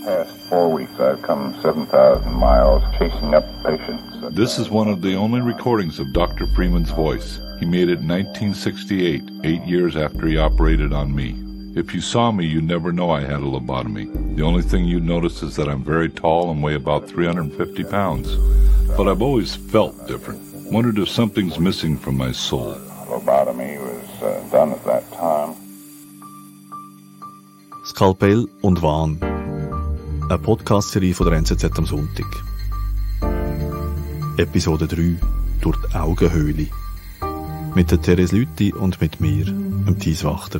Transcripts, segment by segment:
past 4 weeks, I've come 7,000 miles chasing up patients. This is one of the only recordings of Dr. Freeman's voice. He made it in 1968, 8 years after he operated on me. If you saw me, you'd never know I had a lobotomy. The only thing you'd notice is that I'm very tall and weigh about 350 pounds. But I've always felt different. Wondered if something's missing from my soul. Lobotomy was done at that time. Skalpell und Wahn. Eine Podcast-Serie von der NZZ am Sonntag. Episode 3 durch die Augenhöhle. Mit der Therese Lüthi und mit mir, dem Thies Wachter.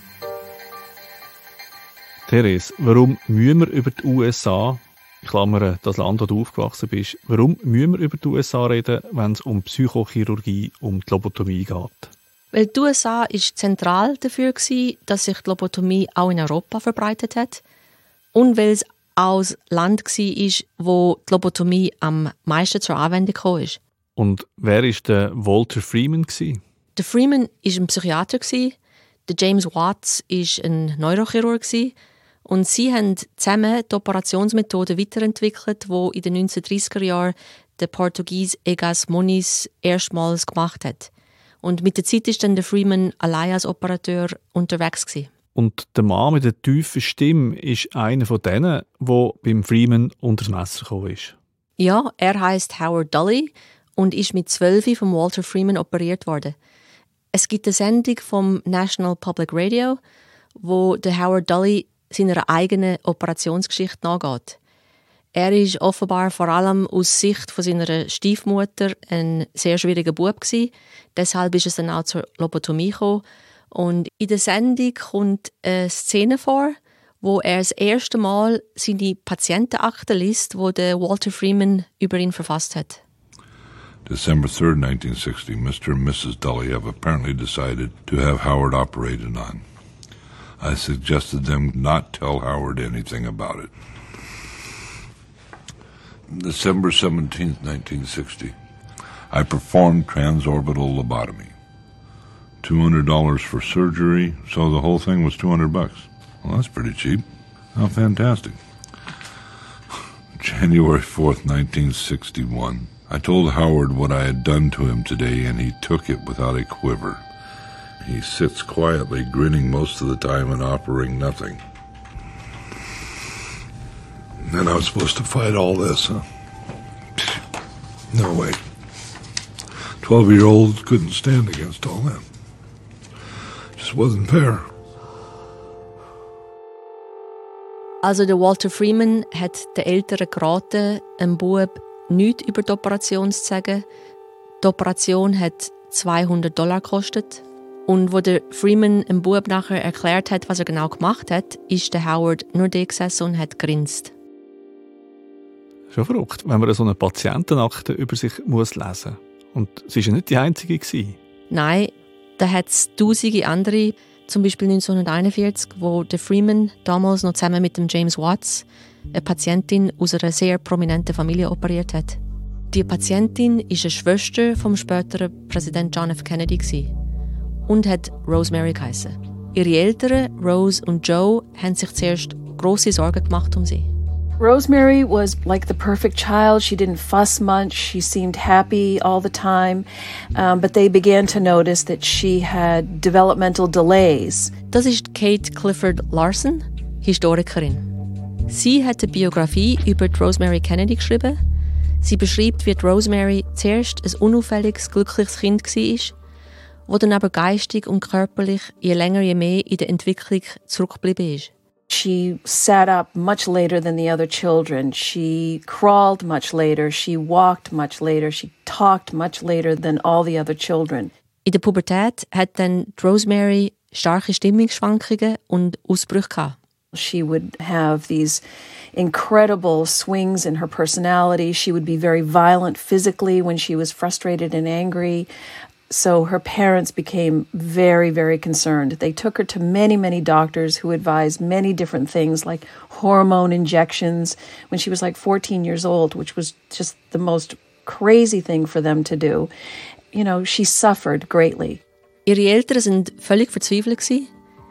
Therese, warum müssen wir über die USA, ich klammere das Land, wo du aufgewachsen bist, warum müssen wir über die USA reden, wenn es um Psychochirurgie, um die Lobotomie geht? Weil die USA war zentral dafür, dass sich die Lobotomie auch in Europa verbreitet hat und weil es auch das Land war, wo die Lobotomie am meisten zur Anwendung gekommen ist. Und wer war der Walter Freeman? Der Freeman war ein Psychiater, der James Watts war ein Neurochirurg und sie haben zusammen die Operationsmethode weiterentwickelt, die in den 1930er Jahren der Portugies Egas Moniz erstmals gemacht hat. Und mit der Zeit war dann der Freeman allein als Operateur unterwegs gewesen. Und der Mann mit der tiefen Stimme ist einer von denen, der beim Freeman unter das Messer gekommen ist. Ja, er heisst Howard Dolly und ist mit 12 von Walter Freeman operiert worden. Es gibt eine Sendung vom National Public Radio, wo der Howard Dolly seiner eigenen Operationsgeschichte nachgeht. Er ist offenbar vor allem aus Sicht von seiner Stiefmutter ein sehr schwieriger Bub gewesen. Deshalb ist es dann auch zur Lobotomie gekommen. Und in der Sendung kommt eine Szene vor, wo er das erste Mal seine Patientenakte liest, die der Walter Freeman über ihn verfasst hat. December 3rd, 1960, Mr. and Mrs. Dolly have apparently decided to have Howard operated on. I suggested them not tell Howard anything about it. December 17th, 1960. I performed transorbital lobotomy. $200 for surgery, so the whole thing was $200. Well, that's pretty cheap. How fantastic. January 4th, 1961. I told Howard what I had done to him today, and he took it without a quiver. He sits quietly, grinning most of the time and offering nothing. Then I was supposed to fight all this, huh? No way. 12-year-olds couldn't stand against all that. Just wasn't fair. Also der Walter Freeman hat den Eltern geraten, einem Bub nichts über die Operation zu sagen. Die Operation hat $200 gekostet. Und wo der Freeman dem Bub nachher erklärt hat, was er genau gemacht hat, ist der Howard nur da gesessen und hat grinst. Schon verrückt, wenn man so eine Patientenakte über sich lesen muss. Und sie war ja nicht die Einzige. Nein, da hat es tausende andere, zum Beispiel 1941, wo der Freeman damals noch zusammen mit dem James Watts eine Patientin aus einer sehr prominenten Familie operiert hat. Die Patientin war eine Schwester vom späteren Präsident John F. Kennedy und hat Rosemary geheissen. Ihre Eltern, Rose und Joe, haben sich zuerst grosse Sorgen gemacht um sie. Rosemary was like the perfect child. She didn't fuss much. She seemed happy all the time. But they began to notice that she had developmental delays. Das ist Kate Clifford Larson, Historikerin. Sie hat eine Biografie über die Rosemary Kennedy geschrieben. Sie beschreibt, wie die Rosemary zuerst ein unauffälliges, glückliches Kind war, das dann aber geistig und körperlich je länger je mehr in der Entwicklung zurückgeblieben ist. She sat up much later than the other children. She crawled much later. She walked much later. She talked much later than all the other children. In der Pubertät hat dann Rosemary starke Stimmungsschwankungen und Ausbrüche gehabt. She would have these incredible swings in her personality. She would be very violent physically when she was frustrated and angry. So her parents became very, very concerned. They took her to many, many doctors who advised many different things like hormone injections when she was like 14 years old, which was just the most crazy thing for them to do. You know, she suffered greatly. Ihre Eltern waren völlig verzweifelt.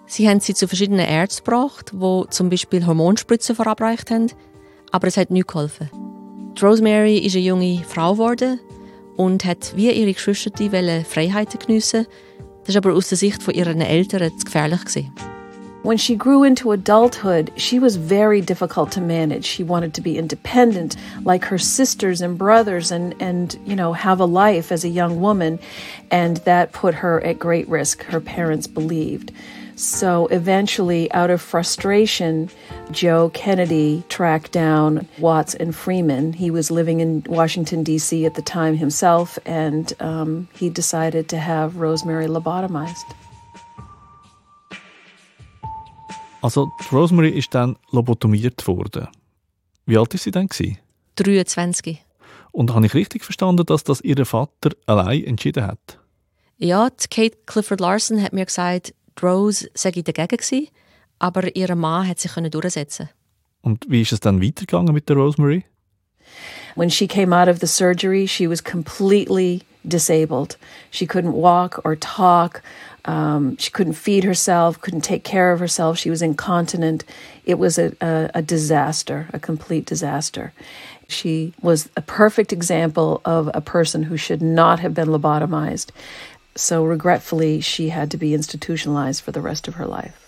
Sie haben sie zu verschiedenen Ärzten gebracht, die zum Beispiel Hormonspritzen verabreicht haben, aber es hat nichts geholfen. Die Rosemary ist eine junge Frau geworden und hat wie ihre Geschwister Freiheiten geniessen. Das war aber aus der Sicht von ihren Eltern zu gefährlich. When she grew into adulthood, she was very difficult to manage. She wanted to be independent, like her sisters and brothers, and have a life as a young woman, and that put her at great risk, her parents believed. So eventually, out of frustration, Joe Kennedy tracked down Watts and Freeman. He was living in Washington, D.C. at the time himself, and he decided to have Rosemary lobotomized. Also, die Rosemary ist dann lobotomiert worden. Wie alt war sie dann? 23. Und habe ich richtig verstanden, dass das ihr Vater allein entschieden hat? Ja, die Kate Clifford Larson hat mir gesagt, die Rose sei dagegen gewesen, aber ihr Mann hat sich durchsetzen. Und wie ist es dann weitergegangen mit der Rosemary? When she came out of the surgery, she was completely disabled. She couldn't walk or talk. She couldn't feed herself, couldn't take care of herself. She was incontinent. It was a disaster, a complete disaster. She was a perfect example of a person who should not have been lobotomized. So regretfully, she had to be institutionalized for the rest of her life.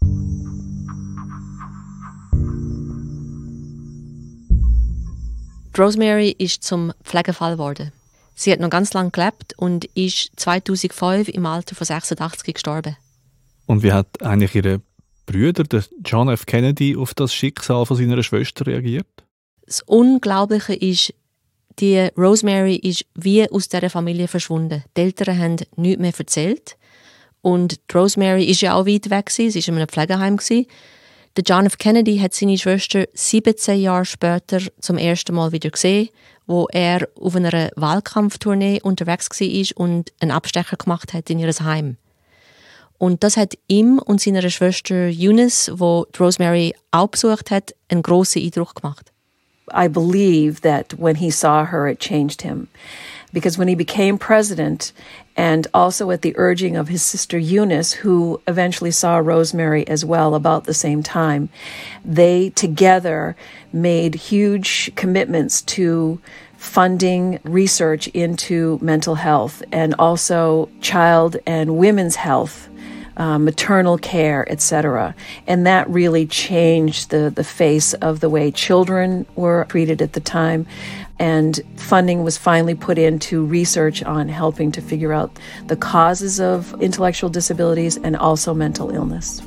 Rosemary ist zum Pflegefall geworden. Sie hat noch ganz lange gelebt und ist 2005 im Alter von 86 gestorben. Und wie hat eigentlich ihre Brüder, der John F. Kennedy, auf das Schicksal von seiner Schwester reagiert? Das Unglaubliche ist, die Rosemary ist wie aus dieser Familie verschwunden. Die Eltern haben nichts mehr erzählt. Und die Rosemary ist ja auch weit weg, sie war in einem Pflegeheim. Der John F. Kennedy hat seine Schwester 17 Jahre später zum ersten Mal wieder gesehen, wo er auf einer Wahlkampftournee unterwegs war und einen Abstecher gemacht hat in ihr Heim. Und das hat ihm und seiner Schwester Eunice, wo die Rosemary auch besucht hat, einen grossen Eindruck gemacht. I believe that when he saw her, it changed him. Because when he became president, and also at the urging of his sister Eunice, who eventually saw Rosemary as well about the same time, they together made huge commitments to funding research into mental health and also child and women's health, maternal care, etc. And that really changed the face of the way children were treated at the time. And funding was finally put into research on helping to figure out the causes of intellectual disabilities and also mental illness.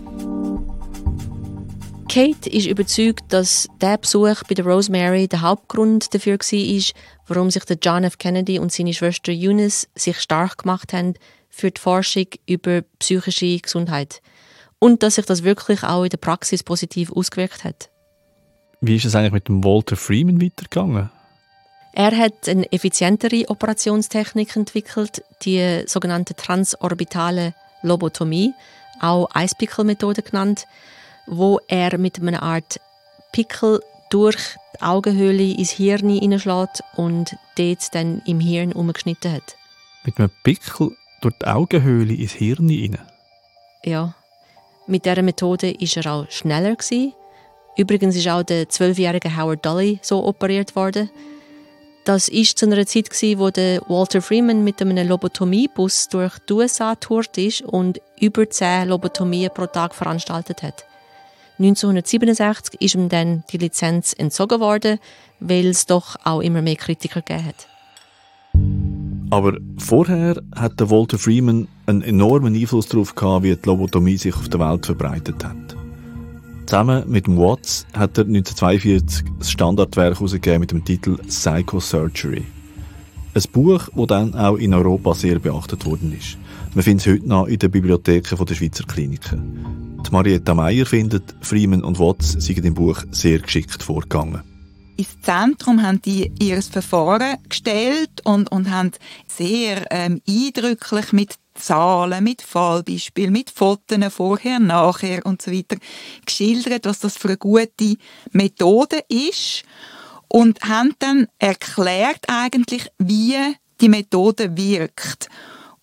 Kate ist überzeugt, dass der Besuch bei der Rosemary der Hauptgrund dafür war, warum sich der John F. Kennedy und seine Schwester Eunice sich stark gemacht haben für die Forschung über psychische Gesundheit. Und dass sich das wirklich auch in der Praxis positiv ausgewirkt hat. Wie ist es eigentlich mit dem Walter Freeman weitergegangen? Er hat eine effizientere Operationstechnik entwickelt, die sogenannte transorbitale Lobotomie, auch Eispickel-Methode genannt, wo er mit einer Art Pickel durch die Augenhöhle ins Hirn hineinschlägt und dort dann im Hirn umgeschnitten hat. Mit einem Pickel durch die Augenhöhle ins Hirn hinein? Ja. Mit dieser Methode war er auch schneller gewesen. Übrigens ist auch der 12-jährige Howard Dolly so operiert worden. Das war zu einer Zeit, wo der Walter Freeman mit einem Lobotomiebus durch die USA getourt ist und über 10 Lobotomien pro Tag veranstaltet hat. 1967 ist ihm dann die Lizenz entzogen worden, weil es doch auch immer mehr Kritiker gegeben hat. Aber vorher hat der Walter Freeman einen enormen Einfluss darauf gehabt, wie die Lobotomie sich auf der Welt verbreitet hat. Zusammen mit dem Watts hat er 1942 ein Standardwerk herausgegeben mit dem Titel Psychosurgery. Ein Buch, das dann auch in Europa sehr beachtet worden ist. Man findet es heute noch in den Bibliotheken der Schweizer Kliniken. Die Marietta Meyer findet, Freeman und Watts seien im Buch sehr geschickt vorgegangen. Ins Zentrum haben die ihr Verfahren gestellt und haben sehr eindrücklich mit Zahlen, mit Fallbeispielen, mit Fotos vorher, nachher und so weiter geschildert, was das für eine gute Methode ist und haben dann erklärt eigentlich, wie die Methode wirkt.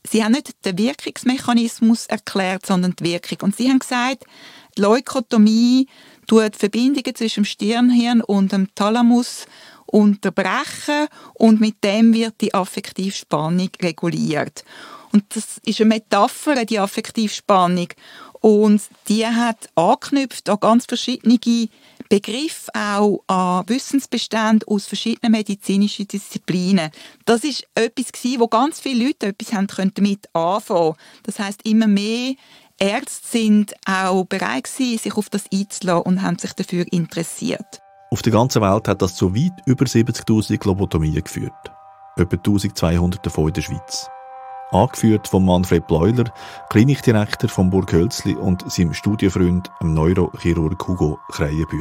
sie haben nicht den Wirkungsmechanismus erklärt, sondern die Wirkung. Und sie haben gesagt, die Leukotomie tut Verbindungen zwischen dem Stirnhirn und dem Thalamus unterbrechen und mit dem wird die Affektivspannung reguliert. Und das ist eine Metapher, die Affektivspannung. Und die hat angeknüpft an ganz verschiedene Begriffe, auch an Wissensbestände aus verschiedenen medizinischen Disziplinen. Das war etwas, wo ganz viele Leute etwas damit anfangen konnten. Das heisst, immer mehr Ärzte sind auch bereit gewesen, sich auf das einzulassen und haben sich dafür interessiert. Auf der ganzen Welt hat das zu weit über 70'000 Lobotomien geführt. Etwa 1200 davon in der Schweiz. Angeführt von Manfred Bleuler, Klinikdirektor von Burghölzli und seinem Studienfreund, dem Neurochirurg Hugo Kreienbühl.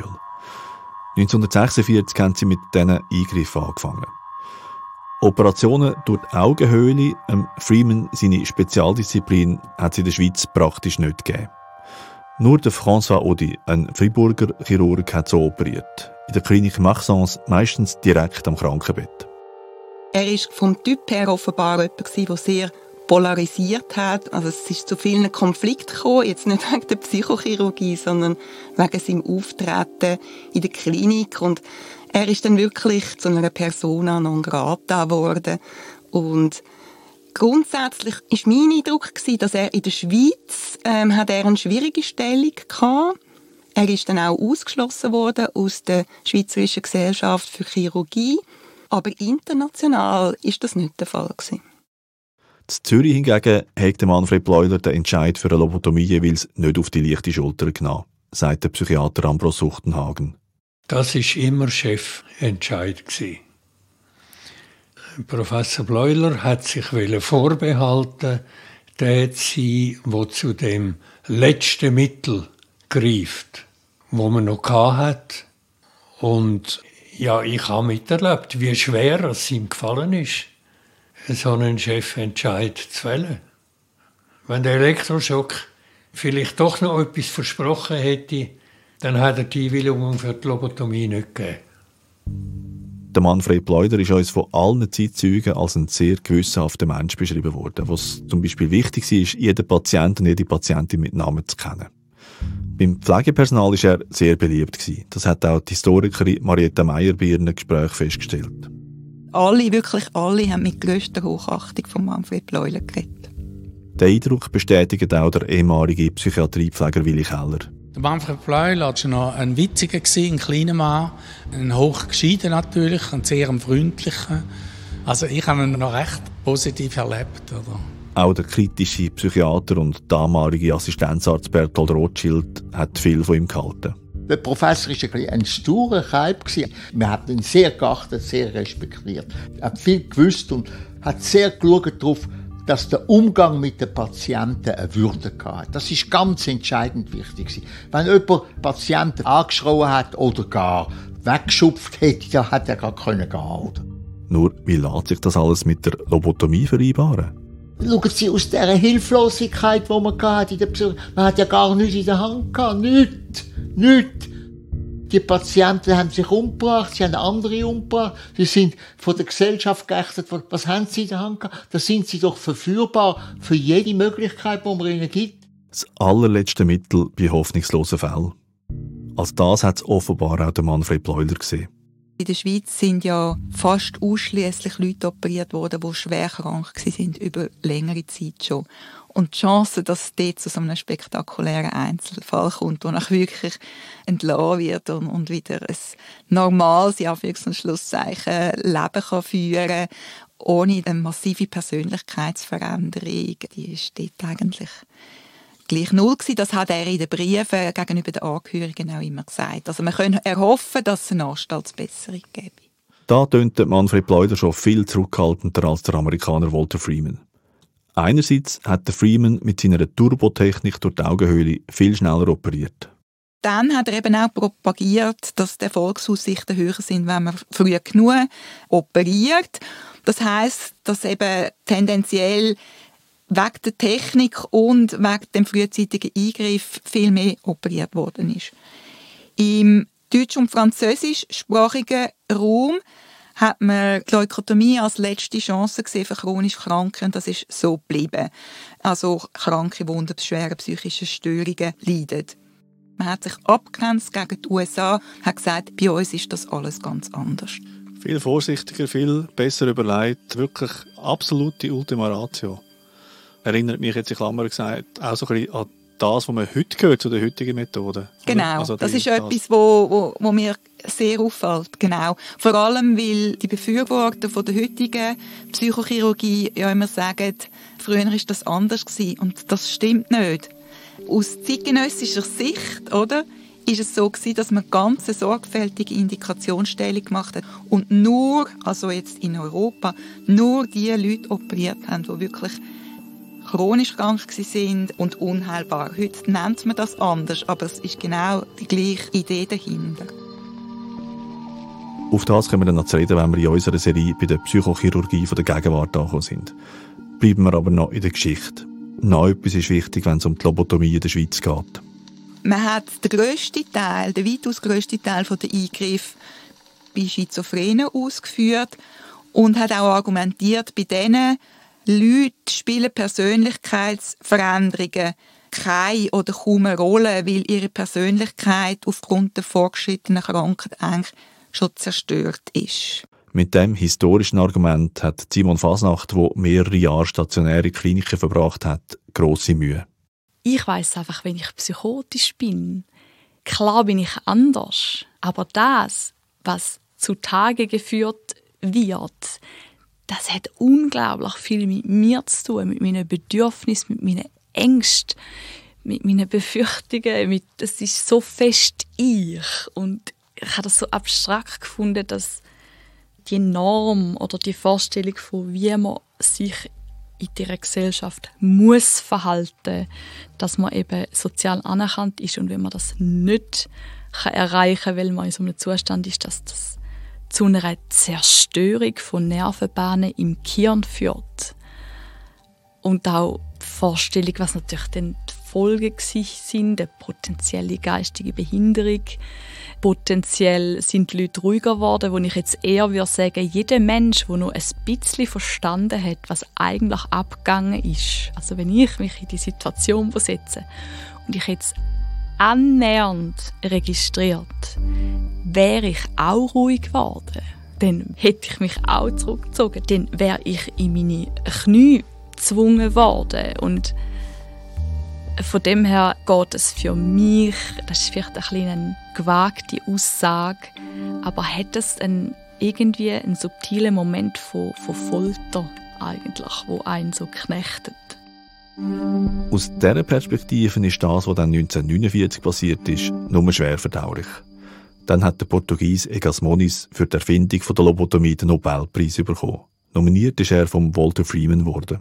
1946 haben sie mit diesen Eingriffen angefangen. Operationen durch die Augenhöhle, Freeman, seine Spezialdisziplin, hat es in der Schweiz praktisch nicht gegeben. Nur der François Audi, ein Friburger Chirurg, hat so operiert. In der Klinik Maxence meistens direkt am Krankenbett. Er war vom Typ her offenbar jemand, der sehr polarisiert hat. Also es ist zu vielen Konflikten gekommen, jetzt nicht wegen der Psychochirurgie, sondern wegen seinem Auftreten in der Klinik. Und er ist dann wirklich zu einer Persona non grata geworden. Und grundsätzlich war mein Eindruck, dass er in der Schweiz hat er eine schwierige Stellung hatte. Er ist dann auch ausgeschlossen worden aus der Schweizerischen Gesellschaft für Chirurgie. Aber international ist das nicht der Fall gewesen. In Zürich hingegen hat Manfred Bleuler den Entscheid für eine Lobotomie jeweils nicht auf die leichte Schulter genommen, sagt der Psychiater Ambros Suchtenhagen. Das war immer Chefentscheid. Professor Bleuler hat sich vorbehalten, der zu sein, der zu dem letzten Mittel greift, wo man noch hat. Und ja, ich habe miterlebt, wie schwer es ihm gefallen ist, so einen Chefentscheid zu fällen. Wenn der Elektroschock vielleicht doch noch etwas versprochen hätte, dann hat er die Einwilligung für die Lobotomie nicht gegeben. Der Manfred Bleuler ist uns von allen Zeitzeugen als ein sehr gewissenhafter Mensch beschrieben worden, was zum Beispiel wichtig war, jeden Patienten und jede Patientin mit Namen zu kennen. Beim Pflegepersonal war er sehr beliebt. Das hat auch die Historikerin Marietta Meyer bei ihren Gesprächen festgestellt. Wirklich alle haben mit grösster Hochachtung von Manfred Bleuler geredet. Den Eindruck bestätigt auch der ehemalige Psychiatriepfleger Willi Keller. Der Manfred Bleuler war noch ein witziger, ein kleiner Mann, ein hochgescheiter natürlich, ein sehr freundlicher. Also ich habe ihn noch recht positiv erlebt. Oder? Auch der kritische Psychiater und damalige Assistenzarzt Bertold Rothschild hat viel von ihm gehalten. Der Professor war ein sturer Kaib. Wir haben ihn sehr geachtet, sehr respektiert. Er hat viel gewusst und hat sehr geschaut darauf, dass der Umgang mit den Patienten eine Würde hatte. Das ist ganz entscheidend wichtig. Wenn jemand Patienten angeschrien hat oder gar weggeschupft hätte, dann hätte er gar gehen können. Nur, wie lässt sich das alles mit der Lobotomie vereinbaren? Schauen Sie, aus dieser Hilflosigkeit, die man hatte in der Psychiatrie, man hat ja gar nichts in der Hand gehabt. Nichts. Die Patienten haben sich umgebracht, sie haben andere umgebracht, sie sind von der Gesellschaft geächtet worden. Was haben sie in der Hand gehabt? Da sind sie doch verführbar für jede Möglichkeit, die man ihnen gibt. Das allerletzte Mittel bei hoffnungslosen Fällen. Als das hat es offenbar auch der Manfred Bleuler gesehen. In der Schweiz sind ja fast ausschliesslich Leute operiert worden, die schwer krank waren, über längere Zeit schon. Und die Chance, dass es dort zu so einem spektakulären Einzelfall kommt, wo auch wirklich entlassen wird und wieder ein normales, in Anführungs- und Schlusszeichen, Leben kann führen, ohne eine massive Persönlichkeitsveränderung, die ist dort eigentlich gleich null gewesen. Das hat er in den Briefen gegenüber den Angehörigen auch immer gesagt. Also man kann erhoffen, dass es eine Anstaltsbesserung gäbe. Da tönte Manfred Bleuler schon viel zurückhaltender als der Amerikaner Walter Freeman. Einerseits hat der Freeman mit seiner Turbotechnik durch die Augenhöhle viel schneller operiert. Dann hat er eben auch propagiert, dass die Erfolgsaussichten höher sind, wenn man früh genug operiert. Das heisst, dass eben tendenziell wegen der Technik und wegen dem frühzeitigen Eingriff viel mehr operiert worden ist. Im deutsch- und französischsprachigen Raum hat man die Leukotomie als letzte Chance gesehen für chronisch Kranke und das ist so geblieben. Also Kranke, die unter schweren psychischen Störungen leiden. Man hat sich abgegrenzt gegen die USA, hat gesagt, bei uns ist das alles ganz anders. Viel vorsichtiger, viel besser überlegt, wirklich absolute Ultima Ratio. Erinnert mich jetzt in Klammern gesagt auch so ein bisschen an das, was man heute gehört zu den heutigen Methoden. Genau, also das ist etwas, wo mir sehr auffällt. Genau. Vor allem, weil die Befürworter von der heutigen Psychochirurgie ja immer sagen, früher war das anders gewesen. Und das stimmt nicht. Aus zeitgenössischer Sicht, oder, ist es so gewesen, dass man ganz sorgfältige Indikationsstellung gemacht hat und nur, also jetzt in Europa, nur die Leute operiert haben, die wirklich chronisch krank sind und unheilbar. Heute nennt man das anders, aber es ist genau die gleiche Idee dahinter. Auf das können wir dann noch zu reden, wenn wir in unserer Serie bei der Psychochirurgie von der Gegenwart angekommen sind. Bleiben wir aber noch in der Geschichte. Noch etwas ist wichtig, wenn es um die Lobotomie in der Schweiz geht. Man hat den weitaus grössten Teil der Eingriffe bei Schizophrenen ausgeführt und hat auch argumentiert, bei diesen Leuten spielen Persönlichkeitsveränderungen keine oder kaum eine Rolle, weil ihre Persönlichkeit aufgrund der fortgeschrittenen Krankheit eigentlich schon zerstört ist. Mit dem historischen Argument hat Simon Fasnacht, der mehrere Jahre stationäre Kliniken verbracht hat, grosse Mühe. Ich weiss einfach, wenn ich psychotisch bin. Klar bin ich anders, aber das, was zutage geführt wird, das hat unglaublich viel mit mir zu tun, mit meinen Bedürfnissen, mit meinen Ängsten, mit meinen Befürchtungen. Das ist so fest ich. Und ich habe das so abstrakt gefunden, dass die Norm oder die Vorstellung von, wie man sich in dieser Gesellschaft muss verhalten, dass man eben sozial anerkannt ist. Und wenn man das nicht erreichen kann, weil man in so einem Zustand ist, dass das zu einer Zerstörung von Nervenbahnen im Gehirn führt. Und auch die Vorstellung, was natürlich dann die Folgen sind, eine potenzielle geistige Behinderung. Potenziell sind die Leute ruhiger geworden, wo ich jetzt eher würde sagen, jeder Mensch, der noch ein bisschen verstanden hat, was eigentlich abgegangen ist. Also wenn ich mich in die Situation versetze und ich jetzt annähernd registriert, wäre ich auch ruhig geworden. Dann hätte ich mich auch zurückgezogen. Dann wäre ich in meine Knie gezwungen worden. Und von dem her geht es für mich, das ist vielleicht eine gewagte Aussage, aber hat es irgendwie einen subtilen Moment von Folter eigentlich, wo einen so knechtet. Aus dieser Perspektive ist das, was dann 1949 passiert ist, nur schwer verdaulich. Dann hat der Portugies Egas Moniz für die Erfindung der Lobotomie den Nobelpreis bekommen. Nominiert ist er vom Walter Freeman geworden.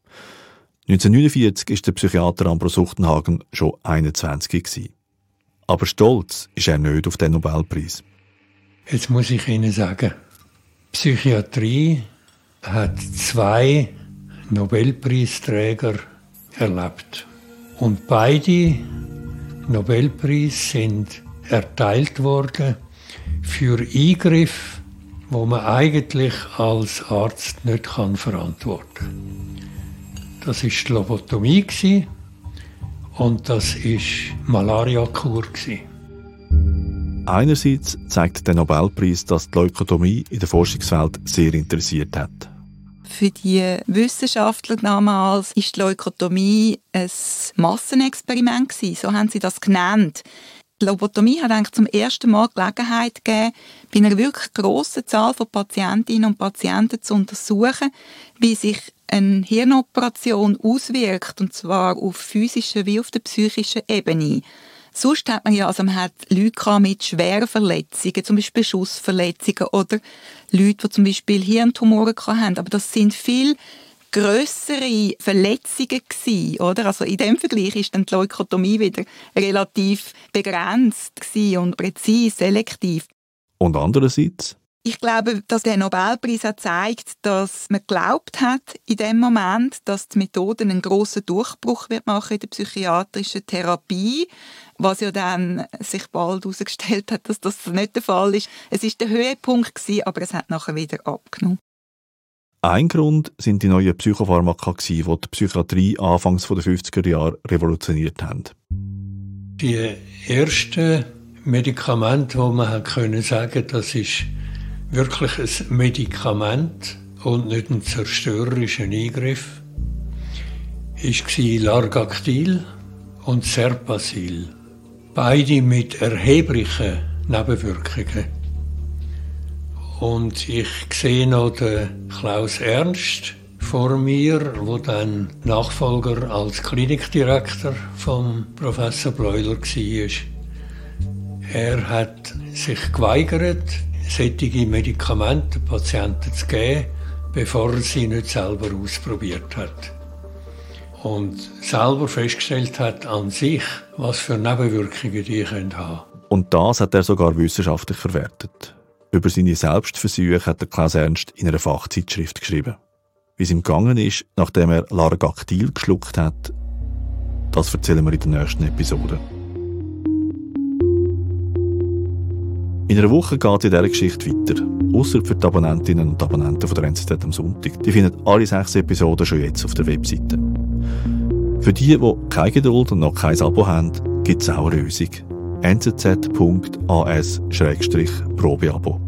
1949 ist der Psychiater Ambros Uchtenhagen schon 21 gewesen. Aber stolz ist er nicht auf den Nobelpreis. Jetzt muss ich Ihnen sagen, Psychiatrie hat 2 Nobelpreisträger erlebt. Und beide Nobelpreise sind erteilt worden für Eingriffe, wo man eigentlich als Arzt nicht verantworten kann. Das war die Lobotomie und das war die Malaria-Kur. Einerseits zeigt der Nobelpreis, dass die Leukotomie in der Forschungswelt sehr interessiert hat. Für die Wissenschaftler damals war die Leukotomie ein Massenexperiment, so haben sie das genannt. Die Lobotomie hat eigentlich zum ersten Mal Gelegenheit gegeben, bei einer wirklich grossen Zahl von Patientinnen und Patienten zu untersuchen, wie sich eine Hirnoperation auswirkt, und zwar auf physischer wie auf der psychischen Ebene. Sonst hat man ja, also man hat Leute mit schweren Verletzungen, zum Beispiel Schussverletzungen oder Leute, die zum Beispiel Hirntumoren hatten. Aber das sind viel grössere Verletzungen gewesen, oder? Also in dem Vergleich ist dann die Leukotomie wieder relativ begrenzt gewesen und präzise, selektiv. Und andererseits? Ich glaube, dass der Nobelpreis auch zeigt, dass man geglaubt hat in dem Moment, dass die Methode einen grossen Durchbruch wird machen in der psychiatrischen Therapie. was ja dann sich bald herausgestellt hat, dass das nicht der Fall ist. Es war der Höhepunkt gewesen, aber es hat nachher wieder abgenommen. Ein Grund sind die neuen Psychopharmaka, die die Psychiatrie anfangs der 50er Jahre revolutioniert haben. Die ersten Medikamente, wo man können sagen, das ist wirklich ein Medikament und nicht ein zerstörerischer Eingriff, war Largactil und Serpacil. Beide mit erheblichen Nebenwirkungen. Und ich sehe noch den Klaus Ernst vor mir, der dann Nachfolger als Klinikdirektor vom Professor Bleuler war. Er hat sich geweigert, solche Medikamente Patienten zu geben, bevor er sie nicht selber ausprobiert hat. Und selber festgestellt hat an sich, was für Nebenwirkungen die haben können. Und das hat er sogar wissenschaftlich verwertet. Über seine Selbstversuche hat der Klaus Ernst in einer Fachzeitschrift geschrieben. Wie es ihm gegangen ist, nachdem er Largactil geschluckt hat, das erzählen wir in der nächsten Episode. In einer Woche geht es in dieser Geschichte weiter. Ausser für die Abonnentinnen und Abonnenten von der NZZ am Sonntag. Die finden alle 6 Episoden schon jetzt auf der Webseite. Für die keine Geduld und noch kein Abo haben, gibt es auch eine Lösung. nzz.as/Probeabo.